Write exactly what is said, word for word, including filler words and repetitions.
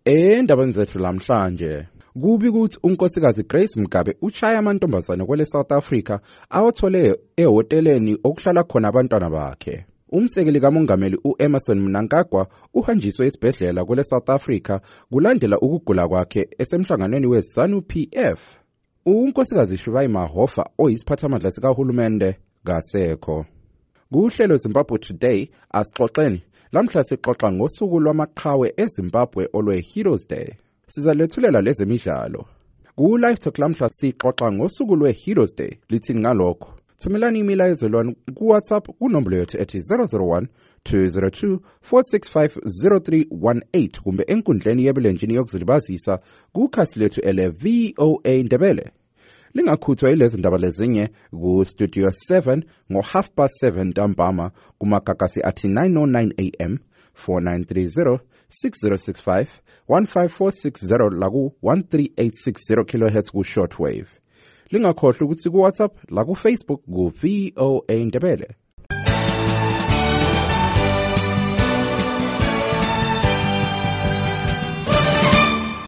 Endabeni zethu lamhlanje, kubi ukuthi unkosikazi Grace Mugabe uchaya amantombazane kwele South Africa awathole ehoteleni okuhlala khona abantwana bakhe. Umsekeli kamongameli uEmmerson Mnangagwa uhanjiswe esibhedlela kwele South Africa kulandela ukugula kwakhe esemhlanganweni weZANU P F. Unkosikazi Shivai Mahofa oyisiphathamandla sikahulumende kasekho. Kuhlelo Zimbabwe Today asixoxeni lamhla sixoxa ngosuku lwamaqhawe eZimbabwe olwe Heroes Day. Sizalethulela lezemidlalo. Ku live talk lamhla sixoxa ngosuku lwe Heroes Day. Lithini ngalokho? Thumelani imilayezo lwani ku WhatsApp kunombolo yethu ethi zero zero one two zero two four six five zero three one eight kumbe enkundleni yebulenjini yokuzilibazisa kukhasi lethu ele V O A Ndebele. Lingakhuthwa ilezi ndaba lezinye ku Studio seven ngo half past seven ntambama kumagagasi athi nine oh nine A M four nine three zero six zero six five one five four six zero laku one three eight six zero kilohertz ku shortwave. Lingakhohlwa ukuthi ku WhatsApp la ku Facebook ku V O A Ndebele.